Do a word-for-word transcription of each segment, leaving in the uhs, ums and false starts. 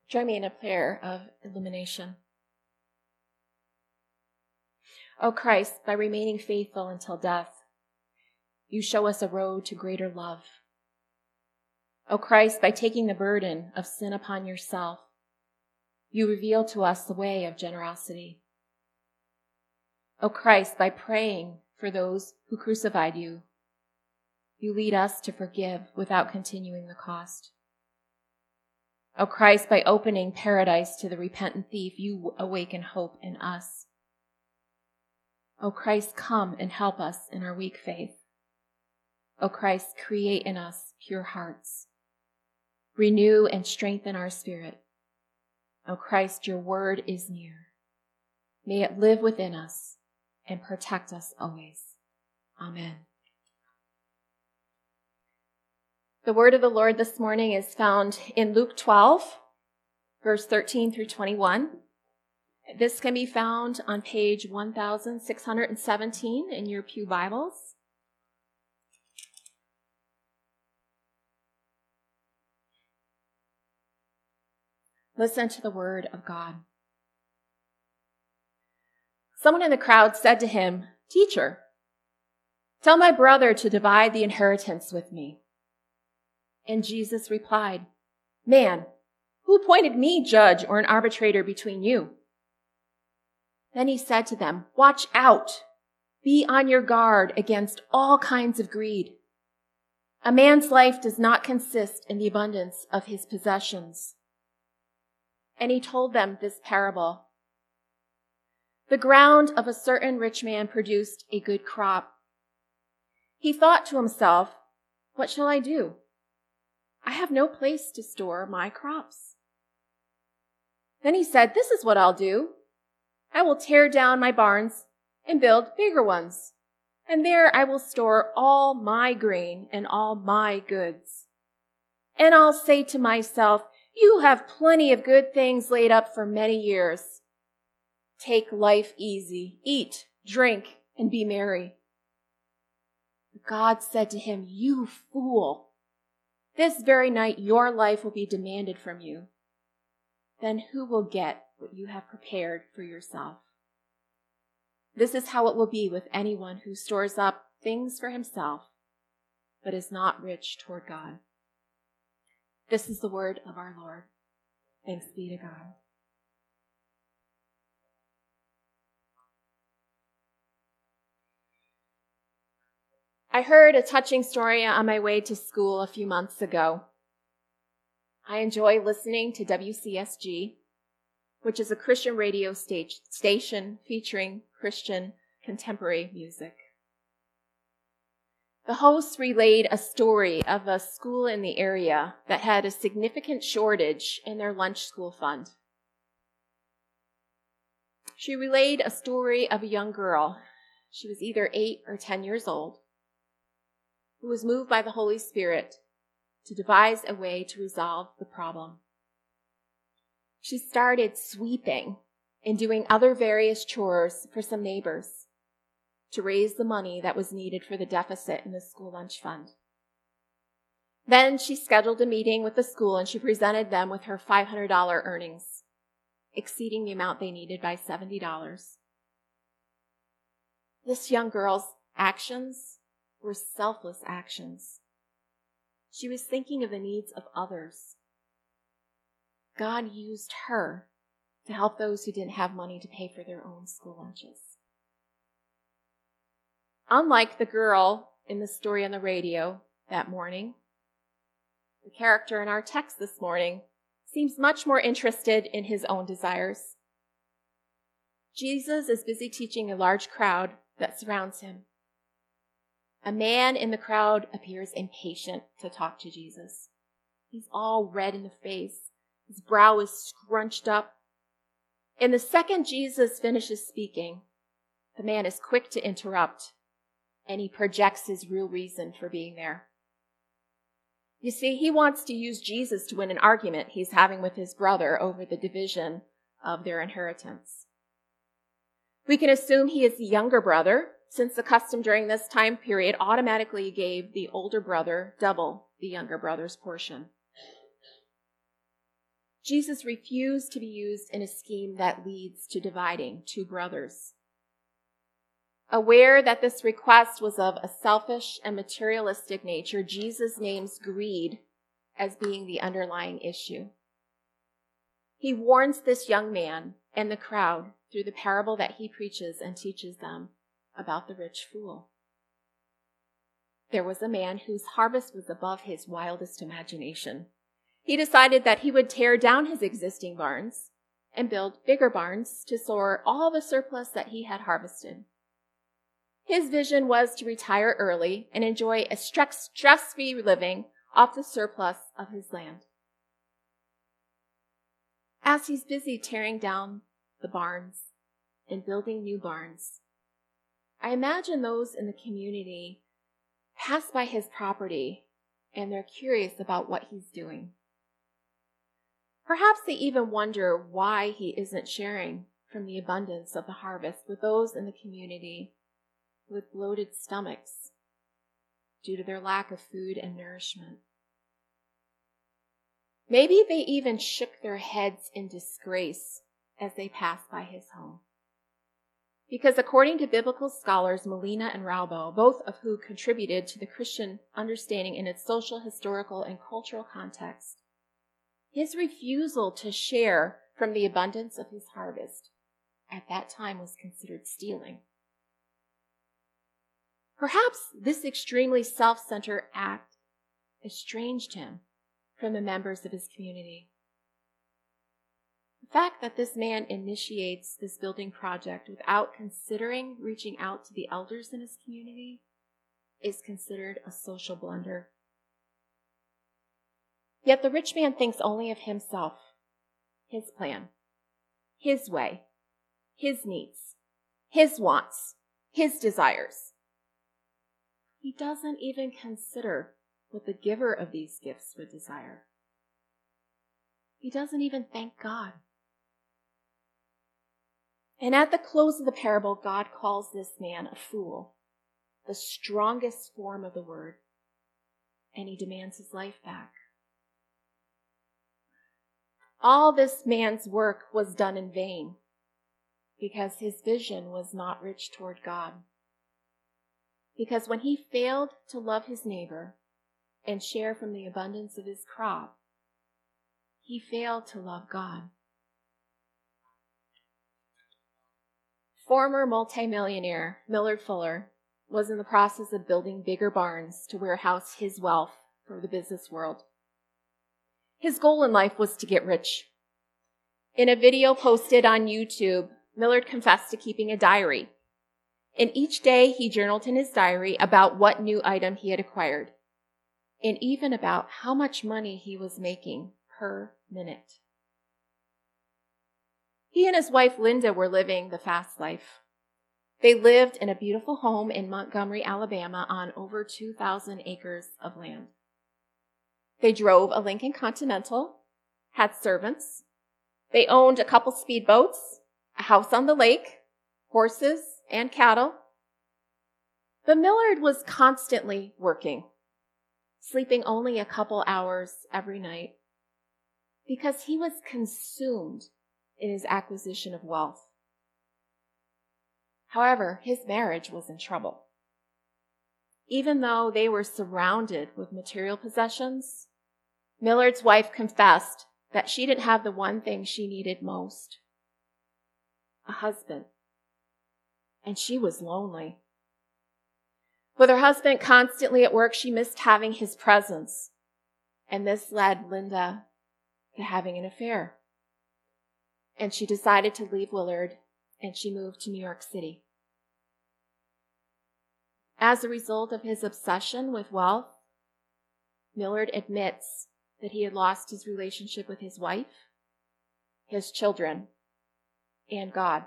Join me in a prayer of illumination. O Christ, by remaining faithful until death, you show us a road to greater love. O Christ, by taking the burden of sin upon yourself, you reveal to us the way of generosity. O Christ, by praying for those who crucified you, you lead us to forgive without continuing the cost. O Christ, by opening paradise to the repentant thief, you awaken hope in us. O Christ, come and help us in our weak faith. O Christ, create in us pure hearts. Renew and strengthen our spirit. O Christ, your word is near. May it live within us and protect us always. Amen. The word of the Lord this morning is found in Luke twelve, verse thirteen through twenty-one. This can be found on page one thousand six hundred seventeen in your pew Bibles. Listen to the word of God. Someone in the crowd said to him, "Teacher, tell my brother to divide the inheritance with me." And Jesus replied, "Man, who appointed me judge or an arbitrator between you?" Then he said to them, "Watch out. Be on your guard against all kinds of greed. A man's life does not consist in the abundance of his possessions." And he told them this parable. The ground of a certain rich man produced a good crop. He thought to himself, "What shall I do? I have no place to store my crops." Then he said, "This is what I'll do. I will tear down my barns and build bigger ones, and there I will store all my grain and all my goods. And I'll say to myself, you have plenty of good things laid up for many years. Take life easy, eat, drink, and be merry." But God said to him, "You fool! This very night your life will be demanded from you. Then who will get what you have prepared for yourself? This is how it will be with anyone who stores up things for himself, but is not rich toward God." This is the word of our Lord. Thanks be to God. I heard a touching story on my way to school a few months ago. I enjoy listening to W C S G, which is a Christian radio stage, station featuring Christian contemporary music. The host relayed a story of a school in the area that had a significant shortage in their lunch school fund. She relayed a story of a young girl. She was either eight or ten years old, who was moved by the Holy Spirit to devise a way to resolve the problem. She started sweeping and doing other various chores for some neighbors to raise the money that was needed for the deficit in the school lunch fund. Then she scheduled a meeting with the school and she presented them with her five hundred dollars earnings, exceeding the amount they needed by seventy dollars. This young girl's actions were selfless actions. She was thinking of the needs of others. God used her to help those who didn't have money to pay for their own school lunches. Unlike the girl in the story on the radio that morning, the character in our text this morning seems much more interested in his own desires. Jesus is busy teaching a large crowd that surrounds him. A man in the crowd appears impatient to talk to Jesus. He's all red in the face. His brow is scrunched up. And the second Jesus finishes speaking, the man is quick to interrupt, and he projects his real reason for being there. You see, he wants to use Jesus to win an argument he's having with his brother over the division of their inheritance. We can assume he is the younger brother, since the custom during this time period automatically gave the older brother double the younger brother's portion. Jesus refused to be used in a scheme that leads to dividing two brothers. Aware that this request was of a selfish and materialistic nature, Jesus names greed as being the underlying issue. He warns this young man and the crowd through the parable that he preaches and teaches them about the rich fool. There was a man whose harvest was above his wildest imagination. He decided that he would tear down his existing barns and build bigger barns to store all the surplus that he had harvested. His vision was to retire early and enjoy a stress-free living off the surplus of his land. As he's busy tearing down the barns and building new barns, I imagine those in the community pass by his property and they're curious about what he's doing. Perhaps they even wonder why he isn't sharing from the abundance of the harvest with those in the community with bloated stomachs due to their lack of food and nourishment. Maybe they even shook their heads in disgrace as they passed by his home. Because according to biblical scholars Molina and Raubo, both of who contributed to the Christian understanding in its social, historical, and cultural context, his refusal to share from the abundance of his harvest at that time was considered stealing. Perhaps this extremely self-centered act estranged him from the members of his community. The fact that this man initiates this building project without considering reaching out to the elders in his community is considered a social blunder. Yet the rich man thinks only of himself, his plan, his way, his needs, his wants, his desires. He doesn't even consider what the giver of these gifts would desire. He doesn't even thank God. And at the close of the parable, God calls this man a fool, the strongest form of the word, and he demands his life back. All this man's work was done in vain because his vision was not rich toward God. Because when he failed to love his neighbor and share from the abundance of his crop, he failed to love God. Former multimillionaire Millard Fuller was in the process of building bigger barns to warehouse his wealth for the business world. His goal in life was to get rich. In a video posted on YouTube, Millard confessed to keeping a diary. And each day he journaled in his diary about what new item he had acquired, and even about how much money he was making per minute. He and his wife Linda were living the fast life. They lived in a beautiful home in Montgomery, Alabama on over two thousand acres of land. They drove a Lincoln Continental, had servants. They owned a couple speedboats, a house on the lake, horses, and cattle. But Millard was constantly working, sleeping only a couple hours every night, because he was consumed in his acquisition of wealth. However, his marriage was in trouble. Even though they were surrounded with material possessions, Millard's wife confessed that she didn't have the one thing she needed most, a husband. And she was lonely. With her husband constantly at work, she missed having his presence. And this led Linda to having an affair. And she decided to leave Willard, and she moved to New York City. As a result of his obsession with wealth, Millard admits that he had lost his relationship with his wife, his children, and God.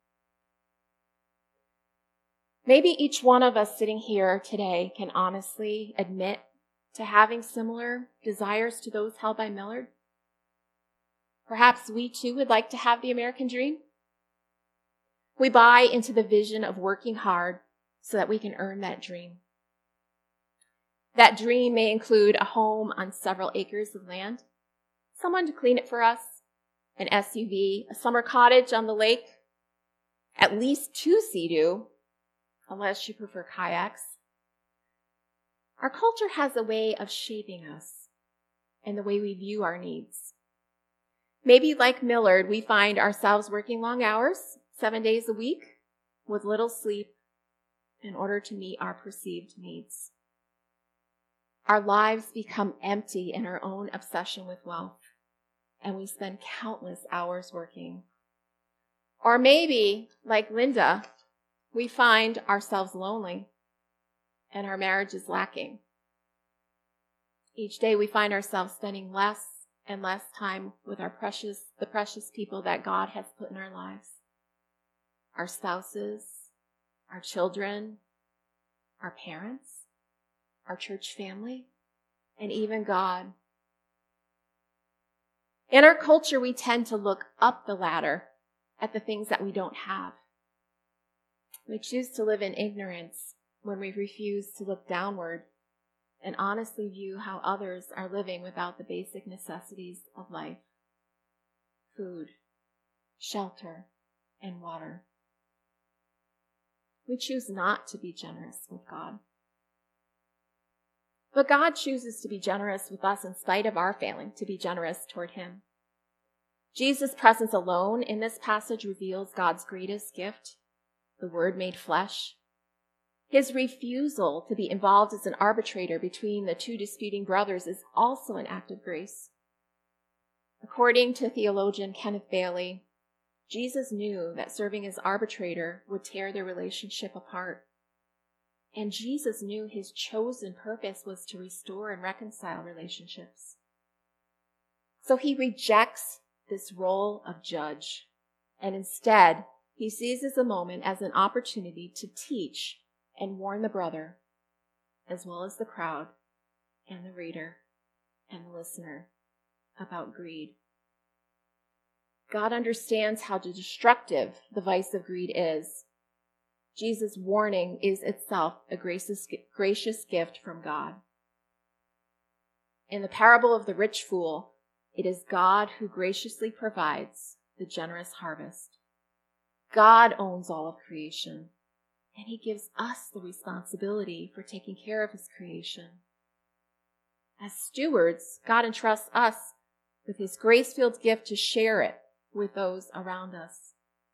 Maybe each one of us sitting here today can honestly admit to having similar desires to those held by Millard. Perhaps we too would like to have the American dream. We buy into the vision of working hard so that we can earn that dream. That dream may include a home on several acres of land, someone to clean it for us, an S U V, a summer cottage on the lake, at least two Sea-Doo, unless you prefer kayaks. Our culture has a way of shaping us and the way we view our needs. Maybe like Millard, we find ourselves working long hours, seven days a week, with little sleep in order to meet our perceived needs. Our lives become empty in our own obsession with wealth, and we spend countless hours working. Or maybe, like Linda, we find ourselves lonely and our marriage is lacking. Each day we find ourselves spending less and less time with our precious, the precious people that God has put in our lives. Our spouses, our children, our parents, our church family, and even God. In our culture, we tend to look up the ladder at the things that we don't have. We choose to live in ignorance when we refuse to look downward and honestly view how others are living without the basic necessities of life: food, shelter, and water. We choose not to be generous with God. But God chooses to be generous with us in spite of our failing to be generous toward him. Jesus' presence alone in this passage reveals God's greatest gift, the Word made flesh. His refusal to be involved as an arbitrator between the two disputing brothers is also an act of grace. According to theologian Kenneth Bailey, Jesus knew that serving as arbitrator would tear their relationship apart. And Jesus knew his chosen purpose was to restore and reconcile relationships. So he rejects this role of judge, and instead he seizes the moment as an opportunity to teach and warn the brother, as well as the crowd and the reader and the listener, about greed. God understands how destructive the vice of greed is. Jesus' warning is itself a gracious, gracious gift from God. In the parable of the rich fool, it is God who graciously provides the generous harvest. God owns all of creation, and he gives us the responsibility for taking care of his creation. As stewards, God entrusts us with his grace-filled gift to share it with those around us.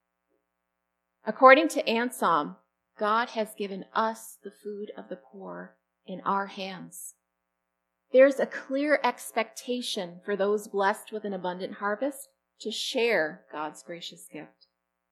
According to Anselm, God has given us the food of the poor in our hands. There's a clear expectation for those blessed with an abundant harvest to share God's gracious gift.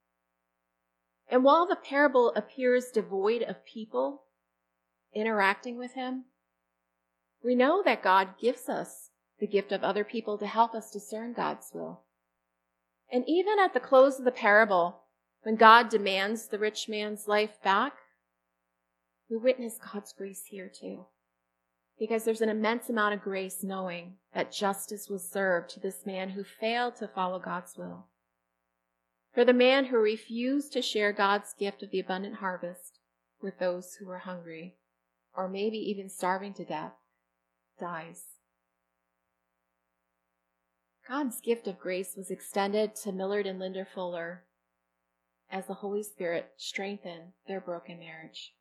And while the parable appears devoid of people interacting with him, we know that God gives us the gift of other people to help us discern God's will. And even at the close of the parable, when God demands the rich man's life back, we witness God's grace here too. Because there's an immense amount of grace knowing that justice was served to this man who failed to follow God's will. For the man who refused to share God's gift of the abundant harvest with those who were hungry, or maybe even starving to death, dies. God's gift of grace was extended to Millard and Linda Fuller as the Holy Spirit strengthened their broken marriage.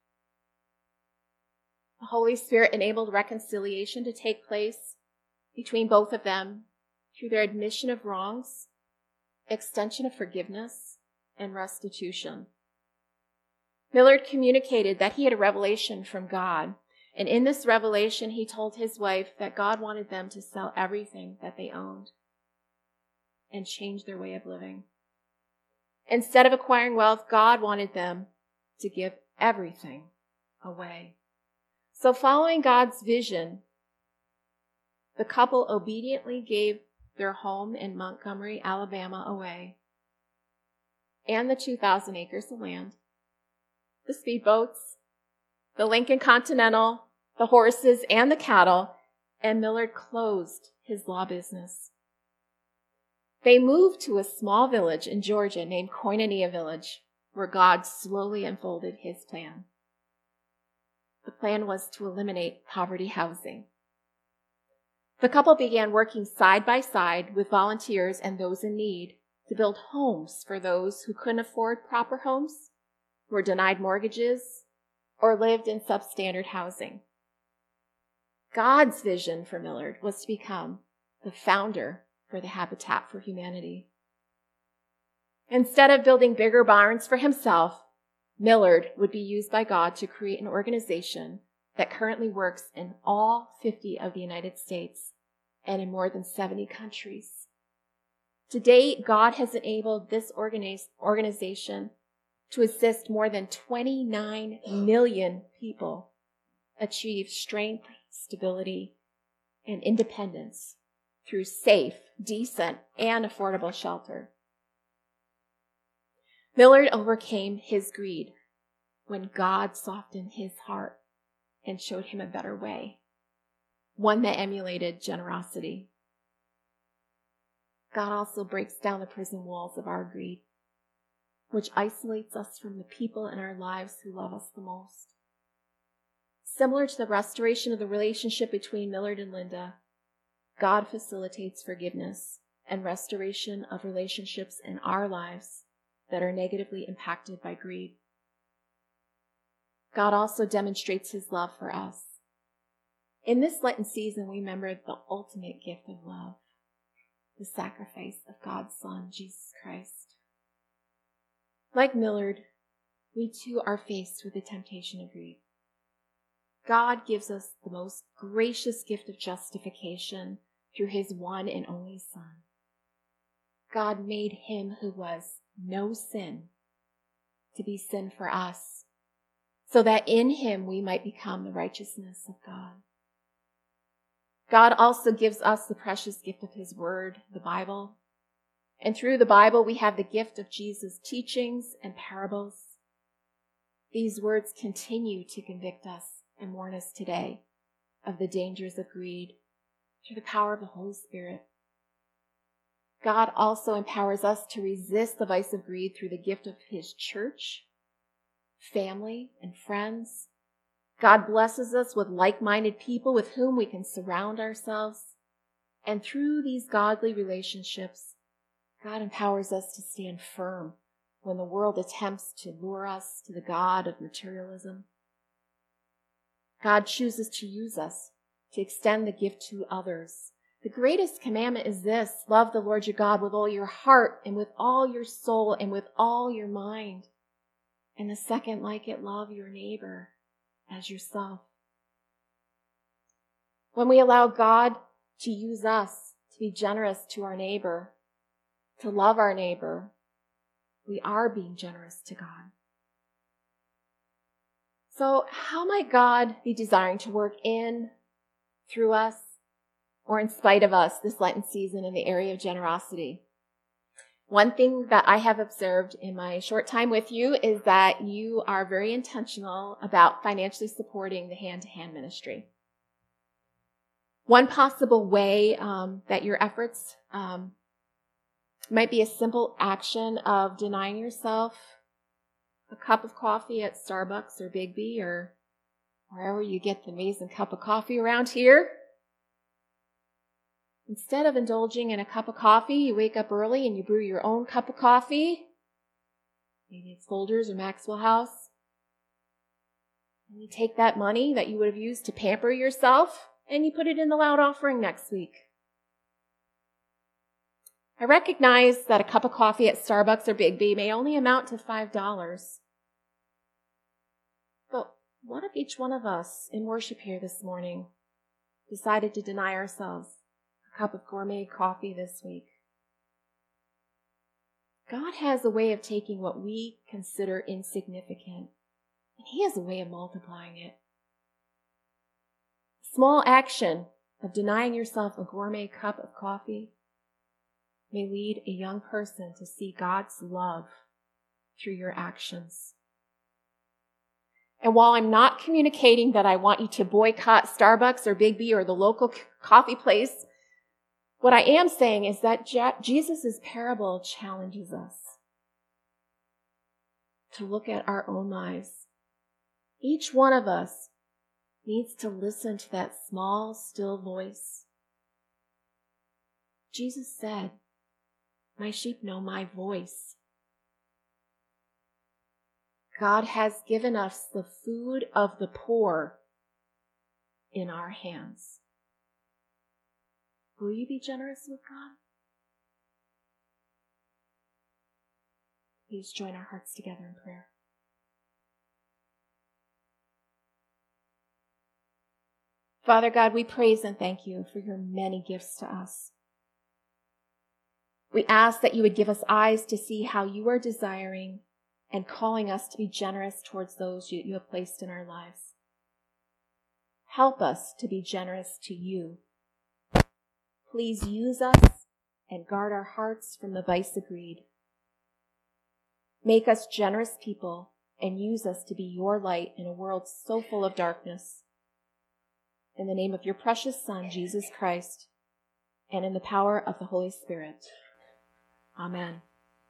The Holy Spirit enabled reconciliation to take place between both of them through their admission of wrongs, extension of forgiveness, and restitution. Millard communicated that he had a revelation from God, and in this revelation he told his wife that God wanted them to sell everything that they owned and change their way of living. Instead of acquiring wealth, God wanted them to give everything away. So following God's vision, the couple obediently gave their home in Montgomery, Alabama away, and the two thousand acres of land, the speedboats, the Lincoln Continental, the horses, and the cattle, and Millard closed his law business. They moved to a small village in Georgia named Koinonia Village, where God slowly unfolded his plan. The plan was to eliminate poverty housing. The couple began working side by side with volunteers and those in need to build homes for those who couldn't afford proper homes, were denied mortgages, or lived in substandard housing. God's vision for Millard was to become the founder for the Habitat for Humanity. Instead of building bigger barns for himself, Millard would be used by God to create an organization that currently works in all fifty of the United States and in more than seventy countries. To date, God has enabled this organiz- organization to assist more than twenty-nine million people achieve strength, stability, and independence through safe, decent, and affordable shelter. Millard overcame his greed when God softened his heart and showed him a better way, one that emulated generosity. God also breaks down the prison walls of our greed, which isolates us from the people in our lives who love us the most. Similar to the restoration of the relationship between Millard and Linda, God facilitates forgiveness and restoration of relationships in our lives that are negatively impacted by greed. God also demonstrates his love for us. In this Lenten season, we remember the ultimate gift of love, the sacrifice of God's Son, Jesus Christ. Like Millard, we too are faced with the temptation of greed. God gives us the most gracious gift of justification through his one and only Son. God made him who was no sin to be sin for us, so that in him we might become the righteousness of God. God also gives us the precious gift of his word, the Bible. And through the Bible, we have the gift of Jesus' teachings and parables. These words continue to convict us and warn us today of the dangers of greed through the power of the Holy Spirit. God also empowers us to resist the vice of greed through the gift of his church, family, and friends. God blesses us with like-minded people with whom we can surround ourselves. And through these godly relationships, God empowers us to stand firm when the world attempts to lure us to the god of materialism. God chooses to use us to extend the gift to others. The greatest commandment is this: love the Lord your God with all your heart and with all your soul and with all your mind. And the second, like it, love your neighbor as yourself. When we allow God to use us to be generous to our neighbor, to love our neighbor, we are being generous to God. So how might God be desiring to work in, through us, or in spite of us this Lenten season in the area of generosity? One thing that I have observed in my short time with you is that you are very intentional about financially supporting the hand-to-hand ministry. One possible way um, that your efforts um, might be a simple action of denying yourself a cup of coffee at Starbucks or Big B or wherever you get the amazing cup of coffee around here. Instead of indulging in a cup of coffee, you wake up early and you brew your own cup of coffee. Maybe it's Folgers or Maxwell House. And you take that money that you would have used to pamper yourself and you put it in the loud offering next week. I recognize that a cup of coffee at Starbucks or Big B may only amount to five dollars. But what if each one of us in worship here this morning decided to deny ourselves a cup of gourmet coffee this week? God has a way of taking what we consider insignificant, and he has a way of multiplying it. A small action of denying yourself a gourmet cup of coffee may lead a young person to see God's love through your actions. And while I'm not communicating that I want you to boycott Starbucks or Big B or the local coffee place, what I am saying is that Jesus' parable challenges us to look at our own lives. Each one of us needs to listen to that small, still voice Jesus said, "My sheep know my voice." God has given us the food of the poor in our hands. Will you be generous with God? Please join our hearts together in prayer. Father God, we praise and thank you for your many gifts to us. We ask that you would give us eyes to see how you are desiring and calling us to be generous towards those you, you have placed in our lives. Help us to be generous to you. Please use us and guard our hearts from the vice of greed. Make us generous people and use us to be your light in a world so full of darkness. In the name of your precious Son, Jesus Christ, and in the power of the Holy Spirit. Amen.